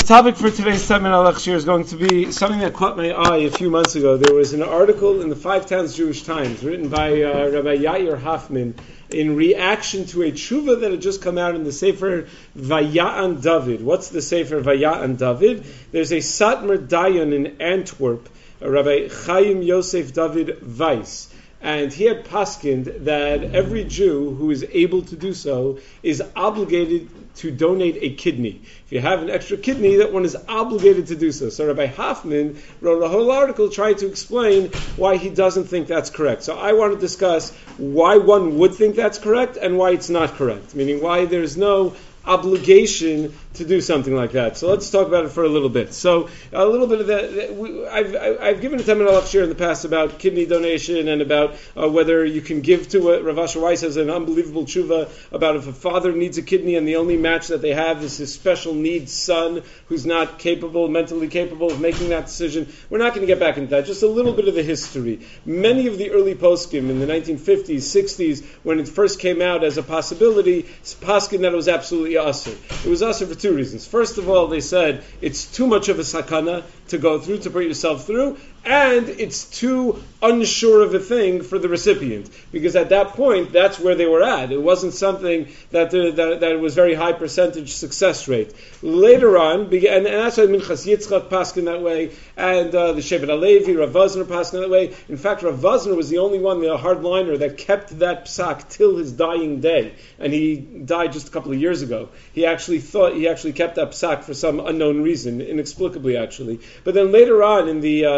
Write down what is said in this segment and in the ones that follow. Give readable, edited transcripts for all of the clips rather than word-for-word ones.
topic for today's seminar lecture is going to be something that caught my eye a few months ago. There was an article in the Five Towns Jewish Times written by Rabbi Yair Hoffman in reaction to a tshuva that had just come out in the Sefer Vaya'an David. What's the Sefer Vaya'an David? There's a Satmar Dayan in Antwerp, Rabbi Chaim Yosef David Weiss. And he had paskined that every Jew who is able to do so is obligated to donate a kidney. If you have an extra kidney, that one is obligated to do so. So Rabbi Hoffman wrote a whole article trying to explain why he doesn't think that's correct. So I want to discuss why one would think that's correct and why it's not correct, meaning why there's no obligation to do something like that. So let's talk about it for a little bit. So a little bit of that. I've given a seminar lecture in the past about kidney donation and about whether you can give to what Rav Asher Weiss has an unbelievable tshuva about if a father needs a kidney and the only match that they have is his special needs son who's not mentally capable of making that decision. We're not going to get back into that. Just a little bit of the history. Many of the early poskim in the 1950s, 60s, when it first came out as a possibility, poskim that it was absolutely usher. It was usher for two reasons. First of all, they said it's too much of a sakana to go through, to put yourself through, and it's too unsure of a thing for the recipient. Because at that point, that's where they were at. It wasn't something that was very high percentage success rate. Later on, and that's why Minchas Yitzchak paskin that way, and the Shevet HaLevi, Rav Vazner paskin that way. In fact, Rav Vazner was the only one, the hardliner, that kept that psak till his dying day. And he died just a couple of years ago. He actually kept that psak for some unknown reason, inexplicably actually. But then later on in the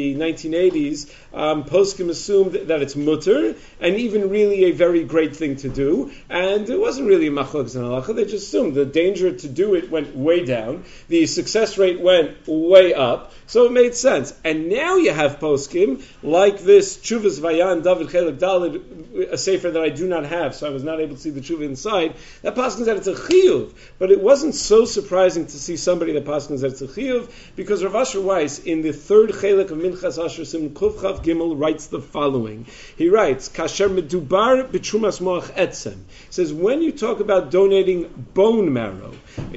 1980s, poskim assumed that it's mutter, and even really a very great thing to do. And it wasn't really a machlokes and halacha. They just assumed the danger to do it went way down, the success rate went way up, so it made sense. And now you have poskim like this Tshuvas Vayan David Chelik Daled, a sefer that I do not have, so I was not able to see the tshuva inside. That paskin that it's a chiyuv, but it wasn't so surprising to see somebody that paskins that it's a chiyuv, because Rav Asher Weiss in the third chelik of Minchas Asher Sim Kufchav Gimel writes the following. He writes, "Kasher medubar b'trumas moach etzem." He says, when you talk about donating bone marrow,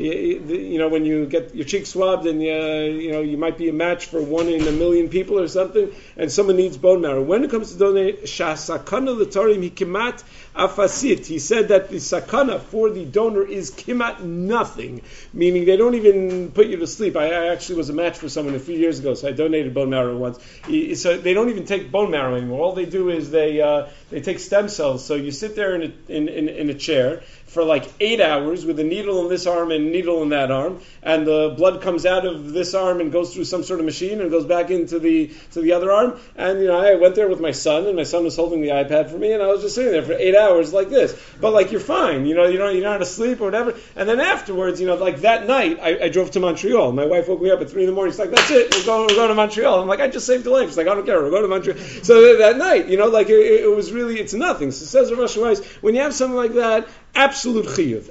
when you get your cheek swabbed and you might be a match for 1 in a million people or something, and someone needs bone marrow. When it comes to donate shasakana l'torim hikimat afasit, he said that the sakana for the donor is kimat nothing, meaning they don't even put you to sleep. I actually was a match for someone a few years ago, so I donated bone marrow once. So they don't even take bone marrow anymore. All they do is they take stem cells. So you sit there in a chair for like 8 hours with a needle in this arm and a needle in that arm, and the blood comes out of this arm and goes through some sort of machine and goes back into the other arm. And I went there with my son, and my son was holding the iPad for me, and I was just sitting there for 8 hours like this. But like you're fine, you're not asleep or whatever. And then afterwards, like that night, I drove to Montreal. My wife woke me up at 3 a.m. She's like, "That's it, we're going to Montreal." I'm like, "I just saved your life." She's like, "I don't care, we're going to Montreal." So that night, it was really, it's nothing. So says Rav Asher Weiss, when you have something like that, absolute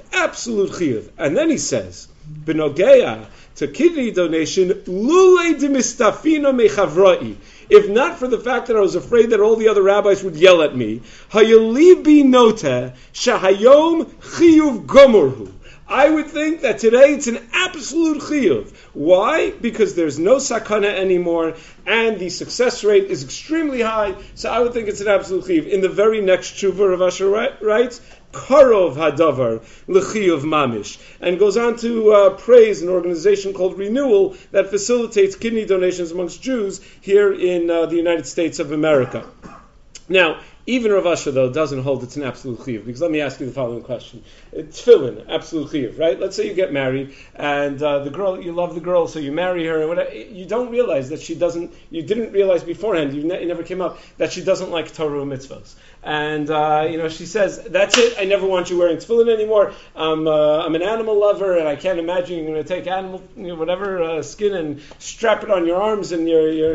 chiyuv. And then he says, "B'nogeya to kidney donation, lulei demistafino mechavrai." If not for the fact that I was afraid that all the other rabbis would yell at me, hayalibi nota shahayom chiyuv gomorhu. I would think that today it's an absolute chiyuv. Why? Because there's no sakana anymore, and the success rate is extremely high, so I would think it's an absolute chiyuv. In the very next tshuva, Rav Asher writes, Karov hadavar l'chiyuv mamish, and goes on to praise an organization called Renewal that facilitates kidney donations amongst Jews here in the United States of America. Now, even Rav Asher, though, doesn't hold it's an absolute chiyuv, because let me ask you the following question. Tefillin, absolute chiyuv, right? Let's say you get married, and the girl, you love the girl, so you marry her, and whatever. You don't realize that you didn't realize beforehand, it never came up, that she doesn't like Torah and mitzvahs. And, she says, "That's it, I never want you wearing tefillin anymore. I'm an animal lover, and I can't imagine you're going to take animal, skin and strap it on your arms and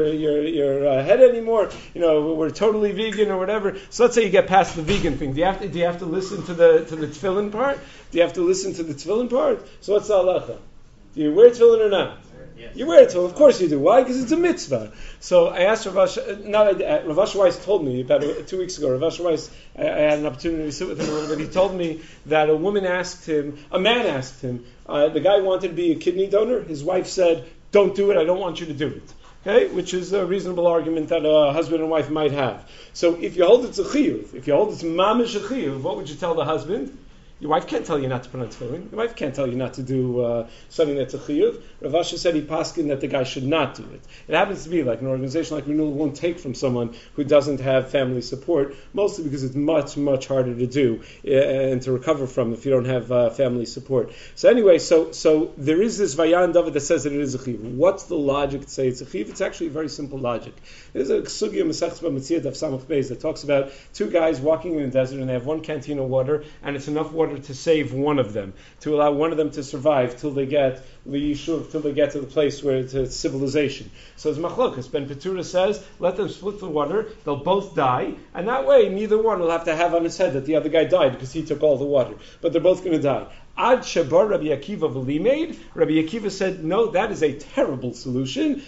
your head anymore. We're totally vegan or whatever." So let's say you get past the vegan thing. Do you have to listen to the tefillin part? Do you have to listen to the tefillin part? So what's the halacha? Do you wear tefillin or not? Yes. You wear it till, of course you do. Why? Because it's a mitzvah. So I asked Rav Asher Weiss told me about 2 weeks ago. Rav Asher Weiss, I had an opportunity to sit with him a little bit. He told me that a man asked him, the guy wanted to be a kidney donor. His wife said, "Don't do it. I don't want you to do it." Okay, which is a reasonable argument that a husband and wife might have. So if you hold it's a chiyuv, if you hold it's mamish a chiyuv, what would you tell the husband? Your wife can't tell you not to put on tefillin. Your wife can't tell you not to do something that's a chiyuv. Rav Asher said he paskin that the guy should not do it. It happens to be like an organization like Renewal won't take from someone who doesn't have family support, mostly because it's much, much harder to do and to recover from if you don't have family support. So anyway, so there is this Vayan David that says that it is a chiyuv. What's the logic to say it's a chiyuv? It's actually a very simple logic. There's a sugya Masechta B'Metzia Daf Samach Beis that talks about two guys walking in the desert and they have one canteen of water and it's enough water to save one of them, to allow one of them to survive till they get till they get to the place where it's civilization. So as Machlokas, Ben Petura says, let them split the water, they'll both die, and that way neither one will have to have on his head that the other guy died because he took all the water. But they're both going to die. Ad Shabar Rabbi Akiva v'limeid. Rabbi Akiva said, no, that is a terrible solution.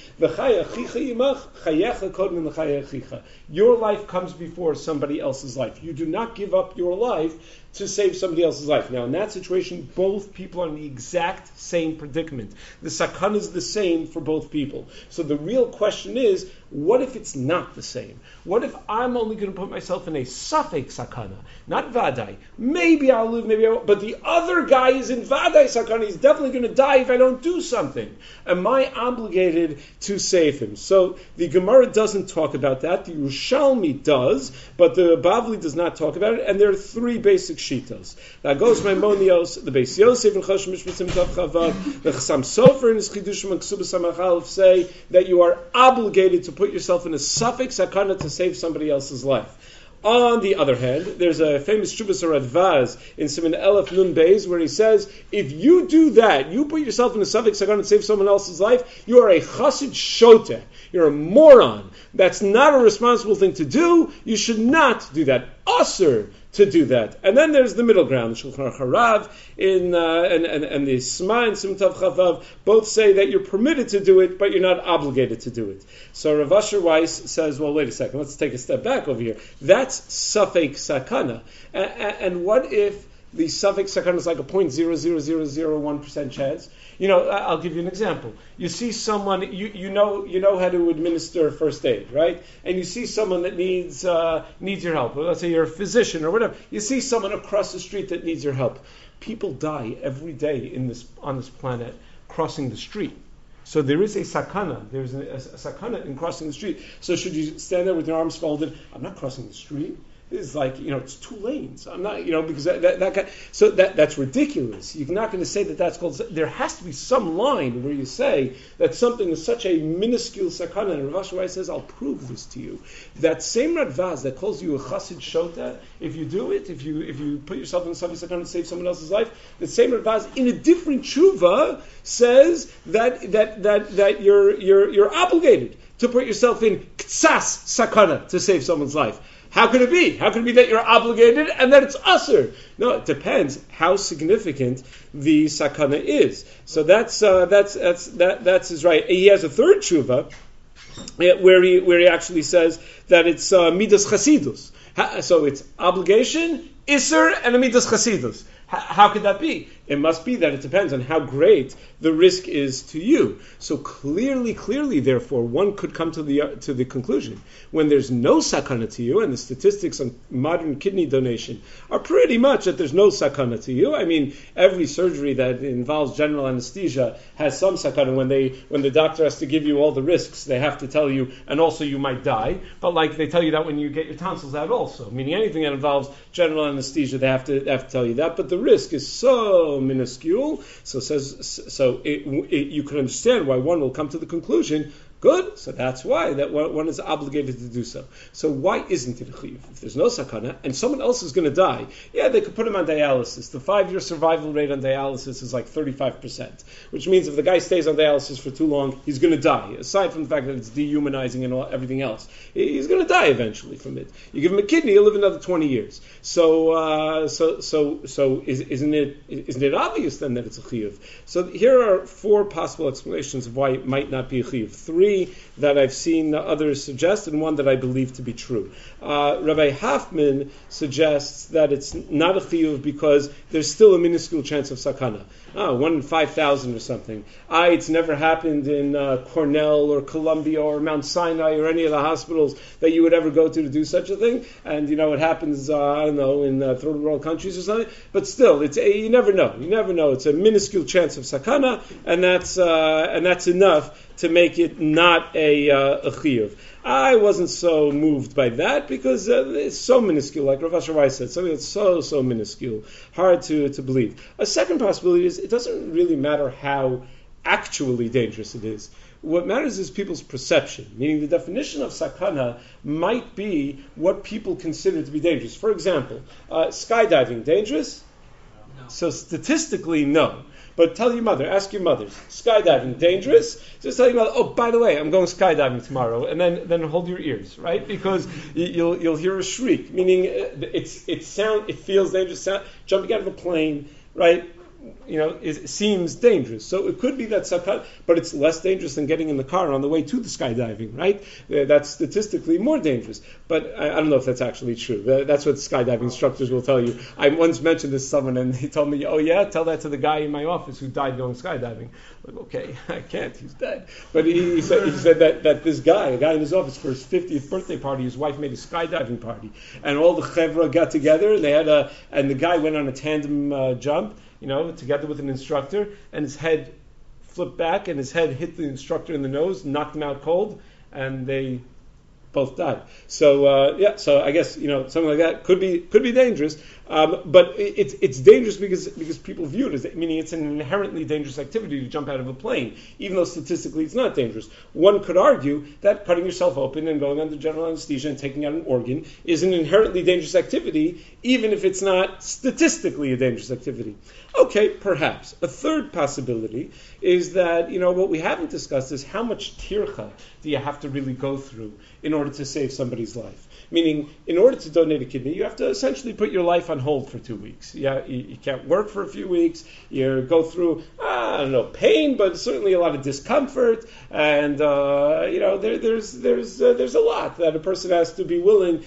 Your life comes before somebody else's life. You do not give up your life to save somebody else's life. Now, in that situation, both people are in the exact same predicament. The sakana is the same for both people. So the real question is, what if it's not the same? What if I'm only going to put myself in a safek sakana, not vadai? Maybe I'll live, maybe I won't. But the other guy is in vadai sakana. He's definitely going to die if I don't do something. Am I obligated to save him? So the Gemara doesn't talk about that. The Yerushalmi does, but the Bavli does not talk about it. And there are three basic shitas. That goes Maimonios, the Beis Yosef, and Chosh Mishpatim Tav Chavav, the Chassam Sofer, and his Chidushim and Ksubas HaMachal say that you are obligated to put yourself in a safek sakana to save somebody else's life. On the other hand, there's a famous Shuvas Radvaz in Siman Elef Nun Beis where he says, if you do that, you put yourself in a safek sakana to save someone else's life, you are a chassid shoteh. You're a moron. That's not a responsible thing to do. You should not do that. Aser to do that. And then there's the middle ground. The Shulchan Aruch Harav and the Sma and Sim Tav Chavav both say that you're permitted to do it, but you're not obligated to do it. So Rav Asher Weiss says, well, wait a second, let's take a step back over here. That's safek sakana. And what if the safek sakana is like a 0.00001% chance? You know, I'll give you an example. You see someone, you know how to administer first aid, right? And you see someone that needs your help. Let's say you're a physician or whatever. You see someone across the street that needs your help. People die every day on this planet crossing the street. So there is a sakana. There's a sakana in crossing the street. So should you stand there with your arms folded? I'm not crossing the street. It's like, it's 2 lanes. I'm not, because that guy. So that's ridiculous. You're not going to say that that's called. There has to be some line where you say that something is such a minuscule sakana. And Rav Asher Weiss says, I'll prove this to you. That same Radvaz that calls you a chassid shota, if you do it, if you put yourself in some sakana to save someone else's life, the same Radvaz in a different tshuva says that you're obligated to put yourself in ktsas sakana to save someone's life. How could it be? How could it be that you're obligated and that it's usher? No, it depends how significant the sakana is. So that's his right. He has a third tshuva where he actually says that it's midas chasidus. So it's obligation, iser, and a midas chasidus. How could that be? It must be that it depends on how great the risk is to you. So clearly, therefore, one could come to the conclusion when there's no sakana to you, and the statistics on modern kidney donation are pretty much that there's no sakana to you. I mean, every surgery that involves general anesthesia has some sakana. When the doctor has to give you all the risks, they have to tell you, and also you might die. But like they tell you that when you get your tonsils out, also, meaning anything that involves general anesthesia, they have to tell you that. But the risk is so minuscule. So you can understand why one will come to the conclusion Good, so that's why that one is obligated to do so. So why isn't it a chiyuv? If there's no sakana and someone else is going to die, yeah, they could put him on dialysis. The 5-year survival rate on dialysis is like 35%, which means if the guy stays on dialysis for too long, he's going to die. Aside from the fact that it's dehumanizing and everything else, he's going to die eventually from it. You give him a kidney, he'll live another 20 years. So isn't it obvious then that it's a chiyuv? So here are 4 possible explanations of why it might not be a chiyuv. 3 that I've seen others suggest, and 1 that I believe to be true. Rabbi Hoffman suggests that it's not a chiyuv because there's still a minuscule chance of sakana. 1 in 5,000 or something. It's never happened in Cornell or Columbia or Mount Sinai or any of the hospitals that you would ever go to do such a thing. And it happens, in third world countries or something. But still, you never know. You never know. It's a minuscule chance of sakana, and that's enough to make it not a chiyuv. I wasn't so moved by that because it's so minuscule, like Rav Asher Weiss said, something that's so minuscule, hard to believe. A second possibility is it doesn't really matter how actually dangerous it is. What matters is people's perception, meaning the definition of sakana might be what people consider to be dangerous. For example, skydiving, dangerous? No. So statistically, no. But tell your mother, ask your mothers, skydiving, dangerous? Just tell your mother, oh, by the way, I'm going skydiving tomorrow, and then hold your ears, right? Because you'll hear a shriek, meaning it feels dangerous, jumping out of a plane, right? It seems dangerous. So it could be that sakana, but it's less dangerous than getting in the car on the way to the skydiving, right? That's statistically more dangerous. But I don't know if that's actually true. That's what skydiving instructors will tell you. I once mentioned this to someone, and he told me, oh yeah, tell that to the guy in my office who died going skydiving. I'm like, okay, I can't, he's dead. But he said that this guy, a guy in his office, for his 50th birthday party, his wife made a skydiving party. And all the chevra got together, and and the guy went on a tandem jump, together with an instructor, and his head flipped back, and his head hit the instructor in the nose, knocked him out cold, and they both died. So so I guess something like that could be dangerous, but it's dangerous because people view it as, meaning it's an inherently dangerous activity to jump out of a plane, even though statistically it's not dangerous. One could argue that cutting yourself open and going under general anesthesia and taking out an organ is an inherently dangerous activity, even if it's not statistically a dangerous activity. Okay, perhaps. A third possibility is that, what we haven't discussed is how much tircha do you have to really go through in order to save somebody's life. Meaning, in order to donate a kidney, you have to essentially put your life on hold for 2 weeks. You can't work for a few weeks. You go through, pain, but certainly a lot of discomfort. And, there's a lot that a person has to be willing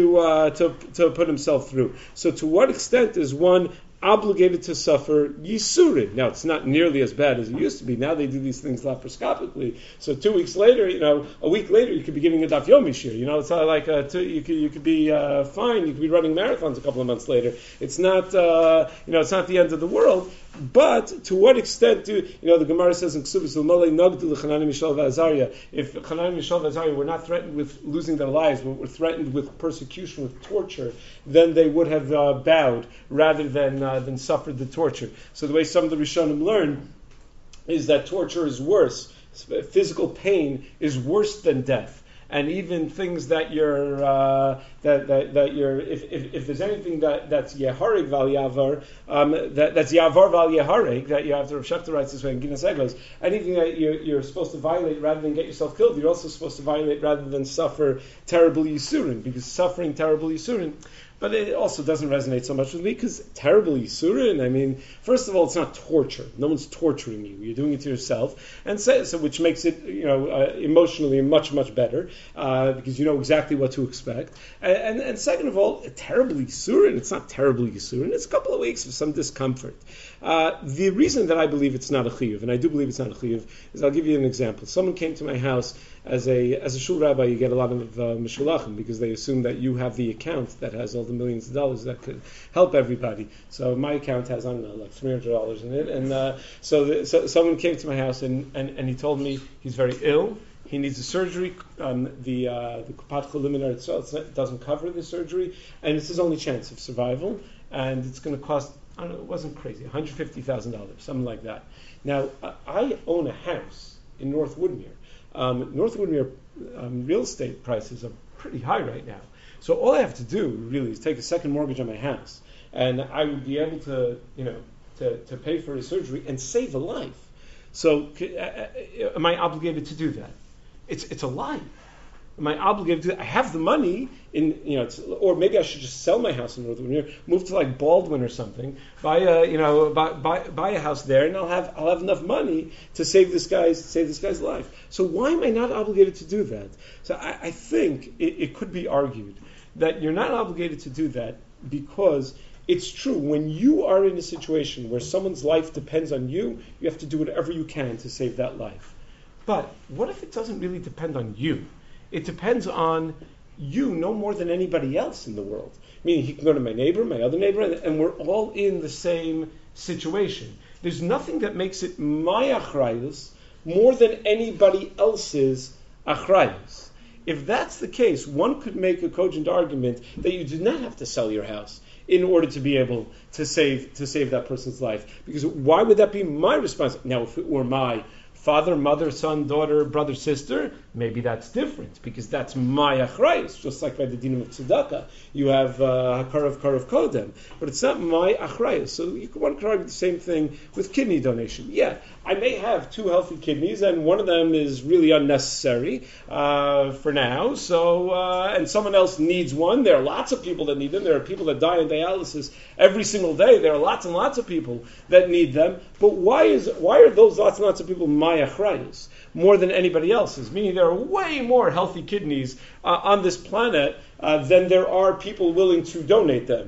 to put himself through. So to what extent is one obligated to suffer yisurin? Now, it's not nearly as bad as it used to be. Now they do these things laparoscopically. So 2 weeks later, a week later, you could be giving a daf yomi shir. It's not like you could be fine. You could be running marathons a couple of months later. It's not it's not the end of the world. But to what extent do the Gemara says in Ksubis L'malei nagdu l'Chananim Mishael v'Azariah? If Chananim Mishael v'Azariah were not threatened with losing their lives, but were threatened with persecution, with torture, then they would have bowed rather than suffered the torture. So the way some of the Rishonim learn is that torture is worse. Physical pain is worse than death. And even things that you're if there's anything that's yeharig val yavar, that's yavar val yeharig, that you have to Rav Shefter writes this way in Ginas Egos, anything that you're supposed to violate rather than get yourself killed, you're also supposed to violate rather than suffer terrible yisurin, because suffering terrible yisurin. But it also doesn't resonate so much with me because terrible yisurin. First of all, it's not torture. No one's torturing you. You're doing it to yourself, and so which makes it emotionally much better because you know exactly what to expect. And second of all, terrible yisurin. It's not terrible yisurin. It's a couple of weeks of some discomfort. The reason that I believe it's not a chiyuv, and I do believe it's not a chiyuv, is I'll give you an example. Someone came to my house. As a shul rabbi, you get a lot of mishulachim because they assume that you have the account that has all the millions of dollars that could help everybody. So my account has, like $300 in it. And so someone came to my house and he told me he's very ill. He needs a surgery. The Kupat Cholim itself doesn't cover the surgery, and it's his only chance of survival. And it's going to cost, it wasn't crazy, $150,000, something like that. Now, I own a house in North Woodmere. North Woodmere real estate prices are pretty high right now. So all I have to do really is take a second mortgage on my house, and I would be able to, to pay for his surgery and save a life. So am I obligated to do that? It's a life. Am I obligated to? I have the money or maybe I should just sell my house in North Woodmere, move to like Baldwin or something, buy a house there, and I'll have enough money to save this guy's life. So why am I not obligated to do that? So I think it could be argued that you're not obligated to do that because it's true, when you are in a situation where someone's life depends on you, you have to do whatever you can to save that life. But what if it doesn't really depend on you? It depends on you no more than anybody else in the world. Meaning he can go to my neighbor, my other neighbor, and we're all in the same situation. There's nothing that makes it my achrayus more than anybody else's achrayus. If that's the case, one could make a cogent argument that you do not have to sell your house in order to be able to save that person's life. Because why would that be my response? Now, if it were my father, mother, son, daughter, brother, sister, maybe that's different, because that's my achrayus, just like by the dinim of tzedakah, you have hakarav kodem, but it's not my achrayus. So one could argue the same thing with kidney donation. Yeah, I may have two healthy kidneys, and one of them is really unnecessary for now. So and someone else needs one. There are lots of people that need them. There are people that die on dialysis every single day. There are lots and lots of people that need them. But why are those lots and lots of people my achrayus more than anybody else's? Meaning there are way more healthy kidneys on this planet than there are people willing to donate them.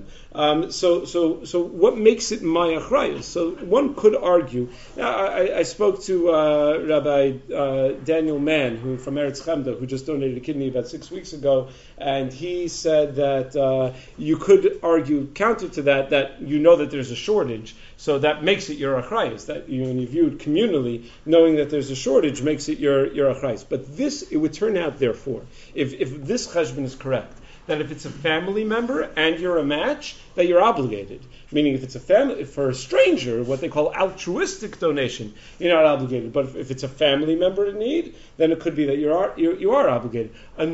So what makes it my achrayus? So one could argue. I spoke to Rabbi Daniel Mann, who from Eretz Chemda, who just donated a kidney about 6 weeks ago, and he said that you could argue counter to that you know that there's a shortage, so that makes it your achrayus. That when you view it communally, knowing that there's a shortage makes it your achrayus. But it would turn out, therefore, if this cheshbon is correct, that if it's a family member and you're a match, that you're obligated. Meaning if it's a family, for a stranger, what they call altruistic donation, you're not obligated. But if it's a family member in need, then it could be that you are obligated.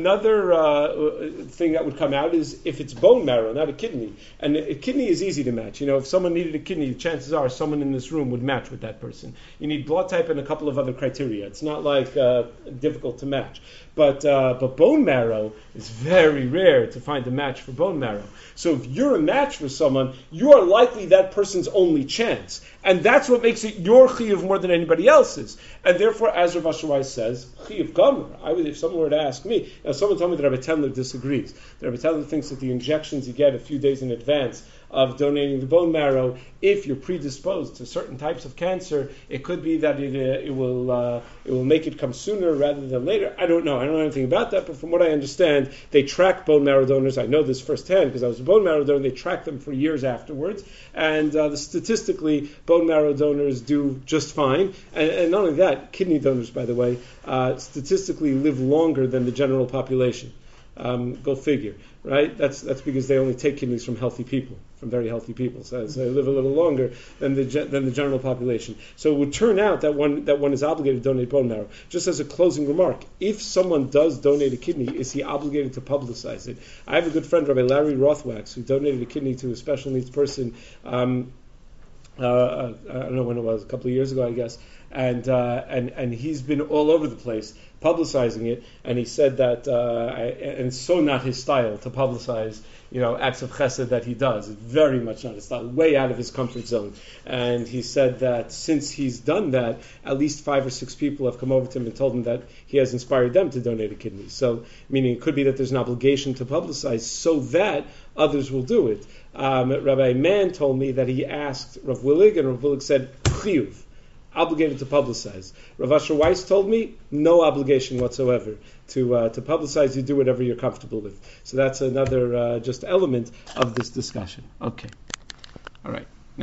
Another thing that would come out is if it's bone marrow, not a kidney. And a kidney is easy to match. If someone needed a kidney, chances are someone in this room would match with that person. You need blood type and a couple of other criteria. It's not like difficult to match. But bone marrow is very rare to find a match for bone marrow. So if you're a match for someone, you are likely that person's only chance. And that's what makes it your chiyuv more than anybody else's. And therefore, as Rav Asher Weiss says, chiyuv gomer. If someone were to ask me, now someone told me that Rabbi Tendler disagrees. That Rabbi Tendler thinks that the injections you get a few days in advance of donating the bone marrow, if you're predisposed to certain types of cancer, it could be that it will make it come sooner rather than later. I don't know anything about that, but from what I understand, they track bone marrow donors. I know this firsthand because I was a bone marrow donor. They track them for years afterwards, and statistically, bone marrow donors do just fine. And not only that, kidney donors, by the way, statistically live longer than the general population. Go figure, right? That's because they only take kidneys from healthy people, from very healthy people. So they live a little longer than the general population. So it would turn out that one is obligated to donate bone marrow. Just as a closing remark, if someone does donate a kidney, is he obligated to publicize it? I have a good friend, Rabbi Larry Rothwax, who donated a kidney to a special needs person. I don't know when it was, a couple of years ago, I guess. And he's been all over the place publicizing it, and he said that and it's so not his style to publicize acts of chesed that he does. It's very much not his style, way out of his comfort zone. And he said that since he's done that, at least 5 or 6 people have come over to him and told him that he has inspired them to donate a kidney. So, meaning it could be that there's an obligation to publicize so that others will do it. Rabbi Mann told me that he asked Rav Willig, and Rav Willig said, chiyuv, obligated to publicize. Rav Asher Weiss told me, no obligation whatsoever to publicize. You do whatever you're comfortable with. So that's another just element of this discussion. Okay. All right.